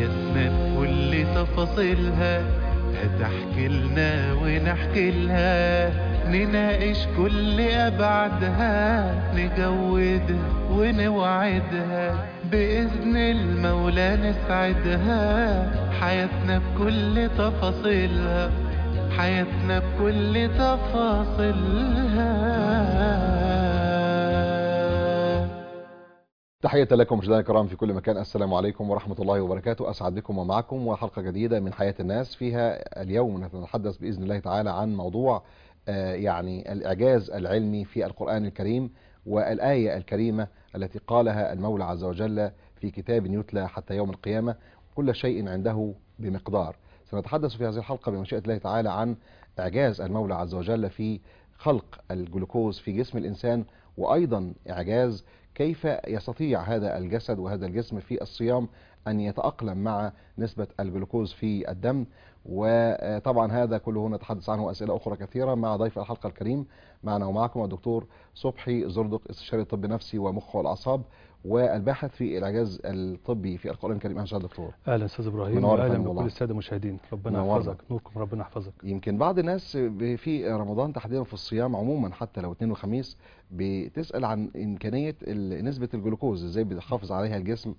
حياتنا بكل تفاصيلها هتحكي لنا ونحكي لها، نناقش كل أبعادها، نجودها ونوعدها، بإذن المولى نسعدها. حياتنا بكل تفاصيلها، حياتنا بكل تفاصيلها. تحية لكم مشاهدينا الكرام في كل مكان. السلام عليكم ورحمة الله وبركاته. أسعد بكم ومعكم وحلقة جديدة من حياة الناس. فيها اليوم نتحدث بإذن الله تعالى عن موضوع يعني الإعجاز العلمي في القرآن الكريم، والآية الكريمة التي قالها المولى عز وجل في كتاب يتلى حتى يوم القيامة: كل شيء عنده بمقدار. سنتحدث في هذه الحلقة بمشيئة الله تعالى عن إعجاز المولى عز وجل في خلق الجلوكوز في جسم الإنسان، وأيضا إعجاز كيف يستطيع هذا الجسد وهذا الجسم في الصيام أن يتأقلم مع نسبة الجلوكوز في الدم. وطبعا هذا كله نتحدث عنه وأسئلة أخرى كثيرة مع ضيف الحلقة الكريم. معنا ومعكم الدكتور صبحي زردق، استشاري طب نفسي ومخ والأعصاب والباحث في الإعجاز الطبي في القرآن الكريم. أهلا دكتور. اهلا استاذ ابراهيم، واهلا بكل الساده المشاهدين. ربنا يحفظك، نوركم ربنا يحفظك. يمكن بعض الناس في رمضان تحديدا في الصيام عموما حتى لو اثنين وخميس بتسأل عن إمكانية نسبة الجلوكوز، ازاي بيحافظ عليها الجسم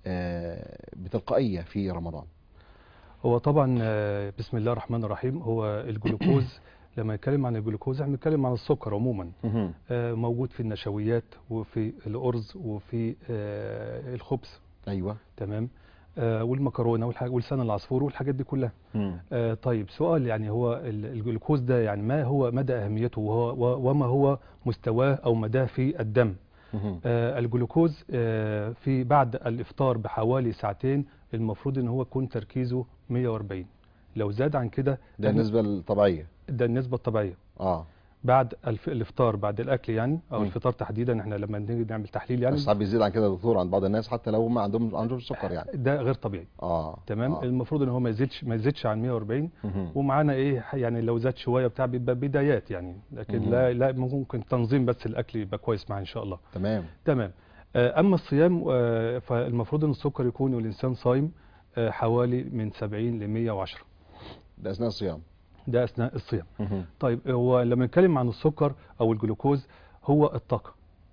بتلقائية في رمضان. هو طبعا بسم الله الرحمن الرحيم. هو الجلوكوز لما نتكلم عن الجلوكوز احنا بنتكلم عن السكر عموما. موجود في النشويات وفي الأرز وفي الخبز. ايوه تمام. والمكرونه ولسان العصفور والحاجات دي كلها. طيب سؤال، يعني هو الجلوكوز ده يعني ما هو مدى اهميته وما هو مستواه او مداه في الدم؟ الجلوكوز في بعد الافطار بحوالي ساعتين المفروض ان هو يكون تركيزه 140. لو زاد عن كده ده النسبه الطبيعيه. ده النسبه الطبيعيه. بعد الافطار، بعد الاكل يعني، او الفطار تحديدا. احنا لما نيجي نعمل تحليل يعني ساعات بيزيد عن كده يا دكتور عند بعض الناس حتى لو هم عندهم سكر، يعني ده غير طبيعي. تمام. المفروض ان هو ما يزيدش عن 140. ومعانا ايه يعني لو زاد شويه بتاع بيبقى بدايات يعني، لكن لا ممكن تنظيم بس الاكل يبقى كويس معاه ان شاء الله. تمام. اما الصيام فالمفروض ان السكر يكون والانسان صايم حوالي من 70 ل 110. ده اثناء الصيام. ده اثناء الصيام. طيب هو لما نتكلم عن السكر او الجلوكوز هو الطاقه.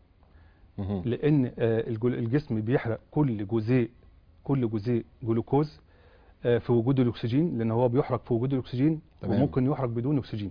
لان الجسم بيحرق كل جزيء جلوكوز في وجود الاكسجين، لان هو بيحرق في وجود الاكسجين. وممكن يحرق بدون اكسجين.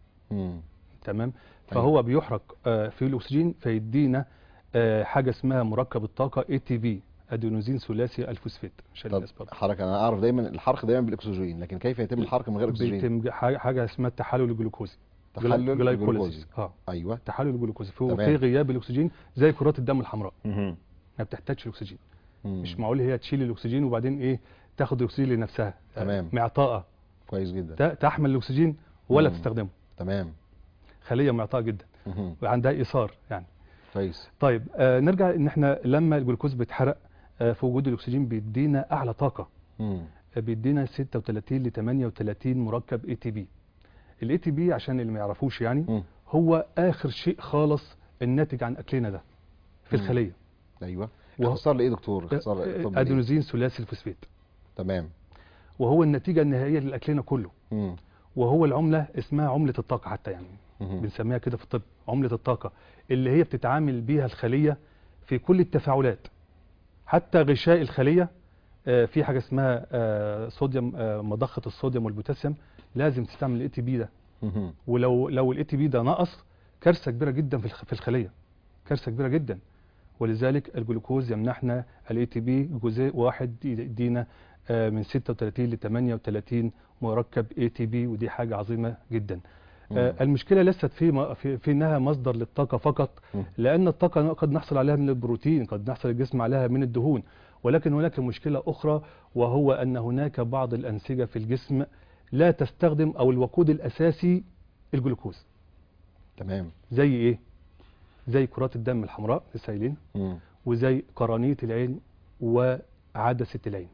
تمام. فهو بيحرق في الاكسجين فيدينا حاجه اسمها مركب الطاقه ATP، ادينوزين ثلاثي الفوسفات. حركه انا اعرف دايما الحرق دايما بالاكسجين، لكن كيف يتم الحرق من غير اكسجين؟ بيتم حاجه اسمها التحلل الجلوكوزي. تحلل الجلوكوزي. ايوه تحلل الجلوكوزي في غياب الاكسجين، زي كرات الدم الحمراء. ما بتحتاجش الاكسجين. مش معقول هي تشيل الاكسجين وبعدين ايه تاخد الاكسجين لنفسها. تمام. معطاءه. كويس جدا. تحمل الاكسجين ولا تستخدمه. تمام. خليه معطاءه جدا وعندها ايثار يعني. كويس. طيب نرجع ان احنا لما الجلوكوز بيتحرق في وجود الاكسجين بيدينا اعلى طاقه. بيدينا 36 ل 38 مركب ATP. ATP عشان اللي ما يعرفوش يعني هو اخر شيء خالص الناتج عن اكلنا ده في الخليه. ايوه. اختصار لايه دكتور؟ اختصار ادينوزين ثلاثي الفوسفات. تمام. وهو النتيجه النهائيه لاكلنا كله. وهو العمله اسمها عمله الطاقه حتى يعني. بنسميها كده في الطب عمله الطاقه، اللي هي بتتعامل بيها الخليه في كل التفاعلات. حتى غشاء الخليه في حاجه اسمها صوديوم، مضخه الصوديوم والبوتاسيوم لازم تستعمل ATP ده. ولو ATP ده نقص كارثه كبيره جدا في الخليه، كارثه كبيره جدا. ولذلك الجلوكوز يمنحنا ATP جزيء واحد يدينا من 36 ل 38 مركب ATP، ودي حاجه عظيمه جدا. المشكله ليست في انها مصدر للطاقه فقط، لان الطاقه قد نحصل عليها من البروتين، قد نحصل الجسم عليها من الدهون، ولكن هناك مشكله اخرى، وهو ان هناك بعض الانسجه في الجسم لا تستخدم او الوقود الاساسي الجلوكوز. تمام. زي ايه؟ زي كرات الدم الحمراء لسه، وزي قرنيه العين وعدسه العين.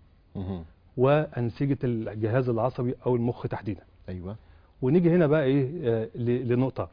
وانسجه الجهاز العصبي او المخ تحديدا. ايوه. ونيجي هنا بقى ايه لنقطه.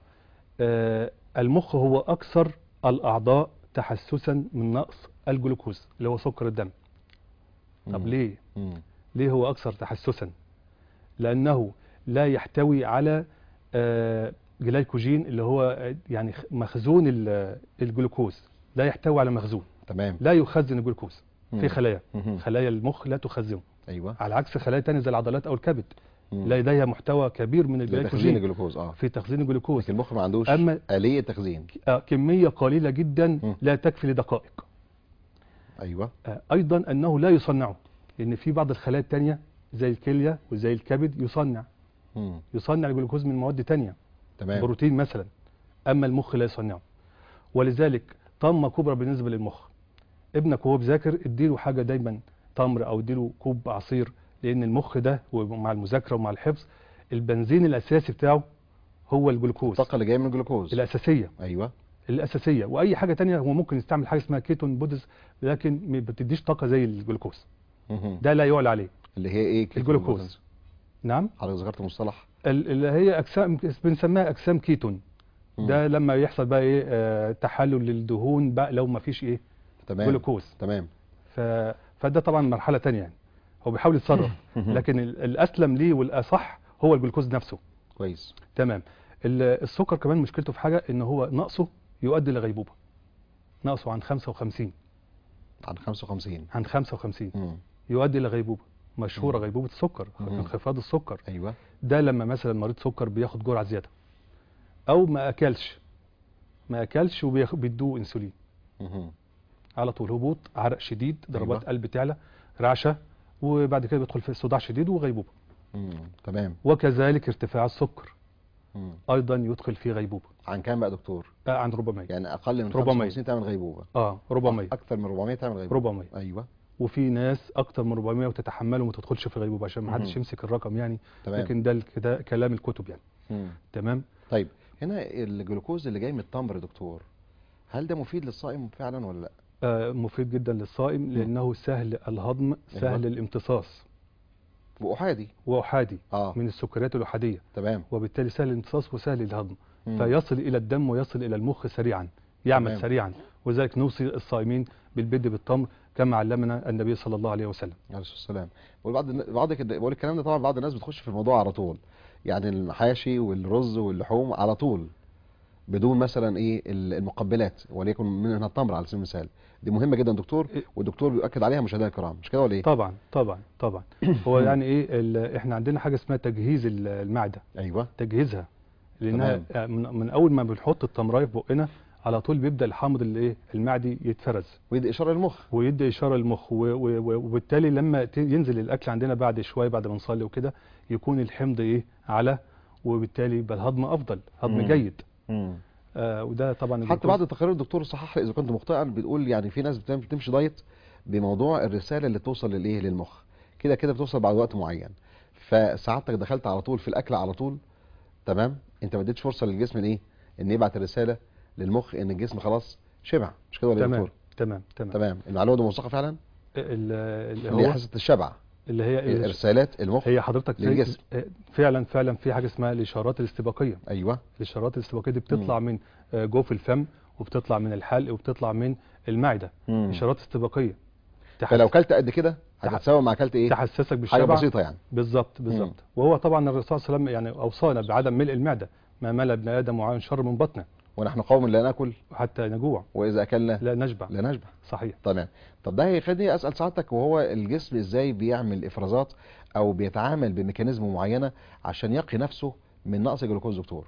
المخ هو اكثر الاعضاء تحسسا من نقص الجلوكوز اللي هو سكر الدم. طب ليه؟ ليه هو أكثر تحسسا؟ لأنه لا يحتوي على جلايكوجين اللي هو يعني مخزون الجلوكوز، لا يحتوي على مخزون. تمام. لا يخزن الجلوكوز في خلايا. خلايا المخ لا تخزنه. ايوه. على عكس خلايا تانية زي العضلات او الكبد لديها محتوى كبير من الجلايكوجين في تخزين الجلوكوز. لكن المخ ما عندوش آلية تخزين. كمية قليلة جدا لا تكفي لدقائق. ايوه. ايضا انه لا يصنعه، لان في بعض الخلايا التانية زي الكلية وزي الكبد يصنع الجلوكوز من مواد تانية. تمام. بروتين مثلا. اما المخ لا يصنعه، ولذلك طامة كبرى بالنسبة للمخ. ابنك وهو بيذاكر اديله حاجة دايما تمر او اديله كوب عصير، لان المخ ده ومع المذاكرة ومع الحفظ البنزين الاساسي بتاعه هو الجلوكوز. الطاقة اللي جاية من الجلوكوز الاساسية. ايوه. الاساسية. واي حاجة تانية هو ممكن يستعمل حاجة اسمها كيتون بودز، لكن ما بتديش طاقة زي الجلوكوز. ده لا يعلى عليه. اللي هي ايه؟ الجلوكوز. نعم. حضرتك ذكرت مصطلح اللي هي اجسام بنسميها اجسام كيتون. ده لما يحصل بقى ايه تحلل للدهون بقى لو ما فيش ايه تمام. جلوكوز. تمام. فده طبعا مرحلة تانية يعني، هو بيحاول يتصرف لكن الاسلم ليه والاصح هو الجلوكوز نفسه. كويس. تمام. السكر كمان مشكلته في حاجة ان هو نقصه يؤدي لغيبوبة. نقصه عن 55 عن 55 يؤدي لغيبوبة مشهورة. غيبوبة السكر، انخفاض السكر. ايوه. ده لما مثلا مريض سكر بياخد جرعة زيادة او ما اكلش وبيدوه انسولين على طول هبوط، عرق شديد، ضربات قلب تعلى، رعشة، وبعد كده بيدخل في صداع شديد وغيبوبة. تمام. وكذلك ارتفاع السكر ايضا يدخل في غيبوبة. عن كام بقى دكتور؟ عن 400. يعني اقل من 55 تعمل غيبوبة. 400. اكثر من 400 تعمل غيبوبة. 400. ايوه. وفي ناس اكتر من 400 وتتحمل وما تدخلش في غيبوبة عشان ما حدش يمسك الرقم يعني. تمام. لكن ده كلام الكتب يعني. تمام. طيب هنا الجلوكوز اللي جاي من التمر يا دكتور، هل ده مفيد للصائم فعلا ولا لا؟ مفيد جدا للصائم لانه سهل الهضم، سهل الامتصاص واحادي من السكريات الاحاديه. تمام. وبالتالي سهل الامتصاص وسهل الهضم. فيصل الى الدم ويصل الى المخ سريعا، يعمل تمام. سريعا. وذلك نوصي الصائمين بالبدء بالتمر كما علمنا النبي صلى الله عليه وسلم. عليه الصلاه والسلام. بقول الكلام ده طبعا بعض الناس بتخش في الموضوع على طول، يعني المحاشي والرز واللحوم على طول بدون مثلا ايه المقبلات، وليكن منها التمر على سبيل المثال. دي مهمه جدا دكتور، والدكتور بيؤكد عليها مشاهدينا الكرام، مش كده ولا ايه؟ طبعا هو يعني ايه احنا عندنا حاجه اسمها تجهيز المعده. ايوه. تجهيزها، لانها من اول ما بنحط التمرايه في بقنا على طول بيبدا الحامض المعدي يتفرز ويدي اشاره للمخ وبالتالي لما ينزل الاكل عندنا بعد شويه بعد ما نصلي وكده يكون الحمض على، وبالتالي يبقى الهضم افضل، هضم جيد. وده طبعا حتى بعض التقارير الدكتور صحح اذا كنت مخطئا بتقول يعني في ناس بتمشي دايت بموضوع الرساله اللي توصل للمخ كده بتوصل بعد وقت معين، فسعادتك دخلت على طول في الاكل على طول. تمام. انت ما اديتش فرصه للجسم ان يبعت الرساله للمخ ان الجسم خلاص شبع، مش كده ولا يا دكتور؟ تمام. المعلومه دي موثقه فعلا، اللي هي حاسه الشبع، اللي هي ارسالات المخ هي حضرتك للجسم. فعلا في حاجه اسمها الاشارات الاستباقيه. ايوه. الاشارات الاستباقيه دي بتطلع من جوف الفم، وبتطلع من الحلق، وبتطلع من المعده. اشارات استباقيه فلو كلت قد كده هتتساوى مع كلت ايه؟ تحسسك بالشبع. حاجه بسيطه يعني. بالظبط. وهو طبعا الرسول صلى الله عليه وسلم يعني اوصانا بعدم ملء المعده، ما ملأ ابن ادم وعين شر من بطنه، ونحن قوم لا ناكل حتى نجوع، واذا اكلنا لا نشبع. صحيح. تمام. طب ده هيخليني اسال سعادتك، وهو الجسم ازاي بيعمل افرازات او بيتعامل بميكانيزم معينه عشان يقي نفسه من نقص الجلوكوز دكتور؟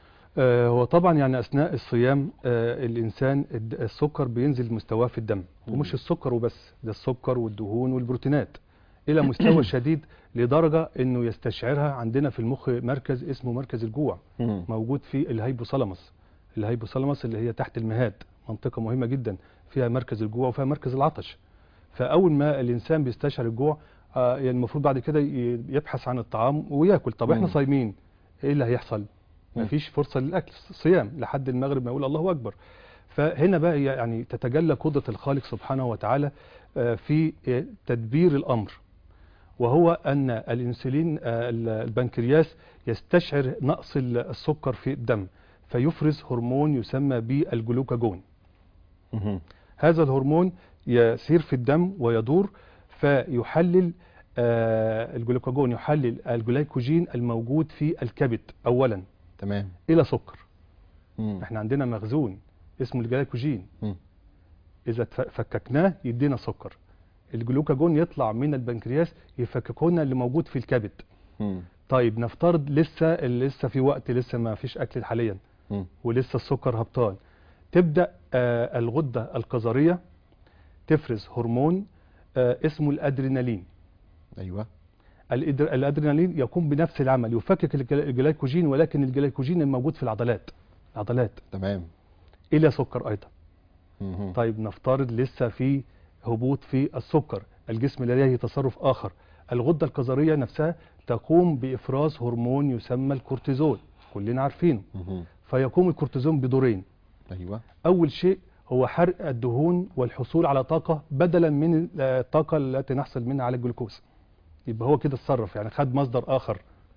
هو طبعا يعني اثناء الصيام الانسان السكر بينزل مستواه في الدم، ومش السكر وبس، ده السكر والدهون والبروتينات الى مستوى شديد لدرجه انه يستشعرها. عندنا في المخ مركز اسمه مركز الجوع موجود في الهيبوثالاموس. الهيبوثالاموس اللي هي تحت المهاد، منطقه مهمه جدا فيها مركز الجوع وفيها مركز العطش. فاول ما الانسان بيستشعر الجوع المفروض بعد كده يبحث عن الطعام وياكل. طب احنا صايمين، ايه اللي هيحصل؟ مفيش فرصه للاكل، صيام لحد المغرب ما يقول الله اكبر. فهنا بقى يعني تتجلى قدره الخالق سبحانه وتعالى في تدبير الامر، وهو ان الانسولين البنكرياس يستشعر نقص السكر في الدم فيفرز هرمون يسمى بالجلوكاجون. هذا الهرمون يسير في الدم ويدور فيحلل الجلوكاجون يحلل الجلايكوجين الموجود في الكبد اولا تمام. الى سكر. احنا عندنا مخزون اسمه الجلايكوجين، اذا فككناه يدينا سكر. الجلوكاجون يطلع من البنكرياس يفككونا اللي موجود في الكبد. طيب نفترض لسه في وقت، لسه ما فيش اكل حاليا ولسه السكر هبطان، تبدا الغده الكظريه تفرز هرمون اسمه الادرينالين. ايوه. الادرينالين يقوم بنفس العمل، يفكك الجلايكوجين، ولكن الجلايكوجين الموجود في العضلات تمام الى سكر ايضا. طيب نفترض لسه في هبوط في السكر، الجسم لديه تصرف اخر، الغده الكظريه نفسها تقوم بافراز هرمون يسمى الكورتيزول، كلنا عارفينه. فيقوم الكورتيزول بدورين. ايوه. اول شيء هو حرق الدهون والحصول على طاقه بدلا من الطاقه التي نحصل منها على الجلوكوز. يبقى هو كده اتصرف، يعني خد مصدر اخر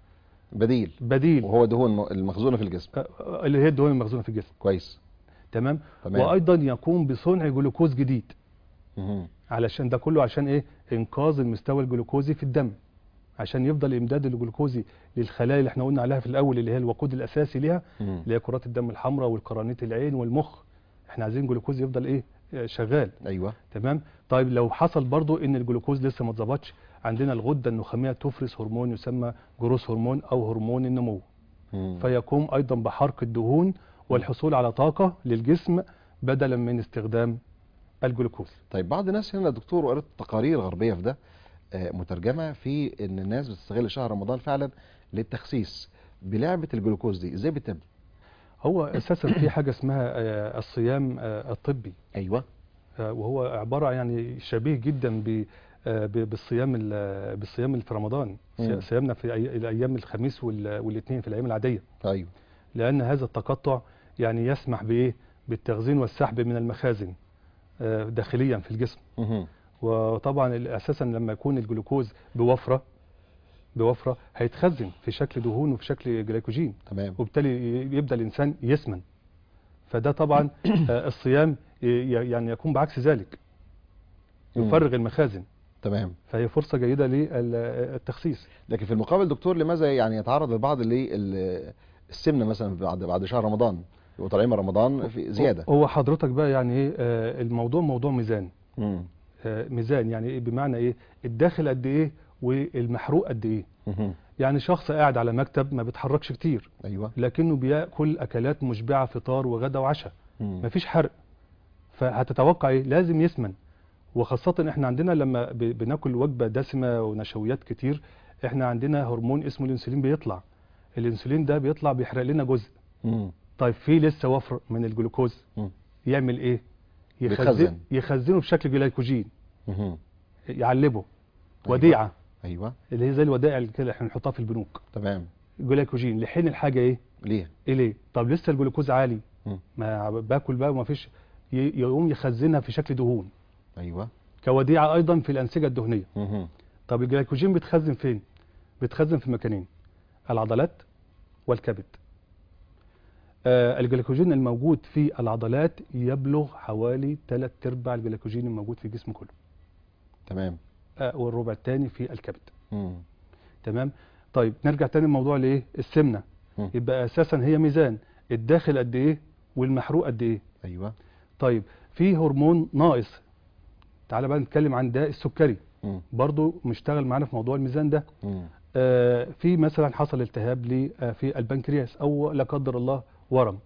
بديل وهو دهون المخزونه في الجسم، اللي هي الدهون المخزونه في الجسم. كويس. تمام. وايضا يقوم بصنع جلوكوز جديد. علشان ده كله عشان ايه؟ انقاذ المستوى الجلوكوزي في الدم، عشان يفضل امداد الجلوكوزي للخلايا اللي احنا قلنا عليها في الاول، اللي هي الوقود الاساسي ليها، اللي هي كرات الدم الحمراء والقرنيه العين والمخ. احنا عايزين جلوكوز يفضل ايه؟ شغال. ايوه. تمام. طيب لو حصل برضو ان الجلوكوز لسه ما اتظبطش، عندنا الغده النخاميه تفرز هرمون يسمى جروث هرمون او هرمون النمو. فيقوم ايضا بحرق الدهون والحصول على طاقه للجسم بدلا من استخدام الجلوكوز. طيب بعض الناس هنا يا دكتور، وقريت تقارير غربيه في ده مترجمه في ان الناس بتستغل شهر رمضان فعلا للتخسيس بلعبه الجلوكوز دي، ازاي بتتم؟ هو اساسا في حاجه اسمها الصيام الطبي. ايوه. وهو عباره يعني شبيه جدا بالصيام اللي في رمضان. صيامنا في الايام الخميس والاثنين في الايام العاديه. ايوه. لان هذا التقطع يعني يسمح بايه؟ بالتخزين والسحب من المخازن داخليا في الجسم. وطبعا اساسا لما يكون الجلوكوز بوفره هيتخزن في شكل دهون وفي شكل جلايكوجين. تمام. وبالتالي يبدا الانسان يسمن. فده طبعا الصيام يعني يكون بعكس ذلك، يفرغ المخازن. تمام. فهي فرصه جيده للتخسيس. لكن في المقابل دكتور، لماذا يعني يتعرض البعض للسمنه مثلا بعد شهر رمضان، وطالعين من رمضان في زياده؟ هو حضرتك بقى يعني ايه الموضوع موضوع ميزان. ميزان يعني ايه؟ بمعنى ايه؟ الداخل قد ايه والمحروق قد ايه. يعني شخص قاعد على مكتب ما بيتحركش كتير، ايوه، لكنه بياكل اكلات مشبعه، فطار وغدا وعشاء، مفيش حرق. فهتتوقع ايه؟ لازم يسمن. وخاصه احنا عندنا لما بناكل وجبه دسمه ونشويات كتير، احنا عندنا هرمون اسمه الانسولين بيطلع. الانسولين ده بيطلع بيحرق لنا جزء. طيب في لسه وفر من الجلوكوز، يعمل ايه؟ يخزنه بشكل جلايكوجين، يعلبه وديعه. ايوه. اللي هي زي الودائع اللي كده احنا بنحطها في البنوك. تمام. جلايكوجين لحين الحاجه ايه؟ ليه؟ طب لسه الجلوكوز عالي، ما باكل بقى وما فيش، يقوم يخزنها في شكل دهون. ايوه. كوديعه ايضا في الانسجه الدهنيه. طب الجلايكوجين بيتخزن فين؟ بيتخزن في مكانين، العضلات والكبد. الجلايكوجين الموجود في العضلات يبلغ حوالي 3/4 الجلايكوجين الموجود في الجسم كله. تمام. والربع الثاني في الكبد. تمام. طيب نرجع تاني لموضوع الايه؟ السمنه. يبقى اساسا هي ميزان، الداخل قد ايه والمحروق قد ايه. ايوه. طيب في هرمون ناقص، تعال بقى نتكلم عن ده السكري. برضو مشتغل معانا في موضوع الميزان ده. في مثلا حصل التهاب في البنكرياس، او لا قدر الله ورم،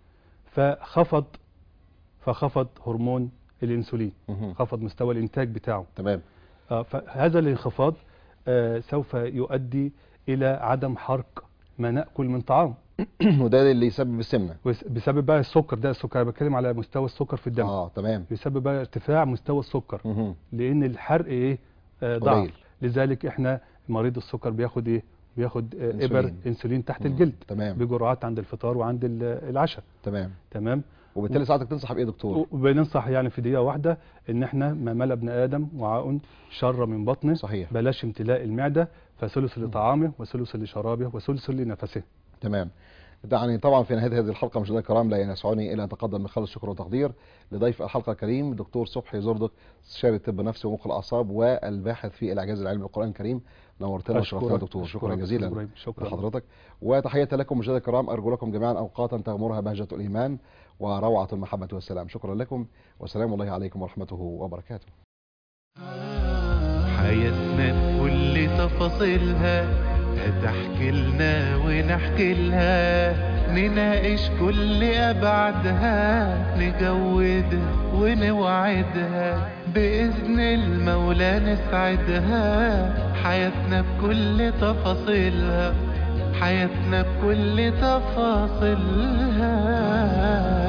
فخفض هرمون الانسولين، خفض مستوى الانتاج بتاعه. تمام. فهذا الانخفاض سوف يؤدي الى عدم حرق ما ناكل من طعام. وده اللي يسبب السمنه، بسبب بقى السكر. ده السكر انا بتكلم على مستوى السكر في الدم. تمام. بسبب بقى ارتفاع مستوى السكر. لان الحرق ايه؟ ضعف. لذلك احنا مريض السكر بياخد ايه؟ بياخد ابر انسولين تحت الجلد. تمام. بجرعات عند الفطار وعند العشاء. تمام. وبالتالي ساعتك تنصح بايه يا دكتور؟ بننصح يعني في دقيقه واحده ان احنا ما ملأ ابن ادم وعاء شر من بطنه. صحيح. بلاش امتلاء المعده، فثلث لطعامه وثلث لشرابه وثلث لنفسه. تمام. يعني طبعا في نهاية هذه الحلقة مشاهدينا الكرام لا ينسعني إلا أن أتقدم بخالص شكر وتقدير لضيف الحلقة الكريم دكتور صبحي زردق، استشاري الطب النفسي ومخ الأعصاب والباحث في الإعجاز العلمي للقرآن الكريم. نورتنا وشرفتنا دكتور، شكرا جزيلا لحضرتك. وتحية لكم مشاهدينا الكرام، أرجو لكم جميعا أوقاتا تغمرها بهجة الإيمان وروعة المحبة والسلام. شكرا لكم وسلام الله عليكم ورحمته وبركاته. حياتنا بكل تفاصيلها هتحكي لنا ونحكي لها، نناقش كل أبعادها، نجودها ونوعدها، بإذن المولى نسعدها. حياتنا بكل تفاصيلها، حياتنا بكل تفاصيلها.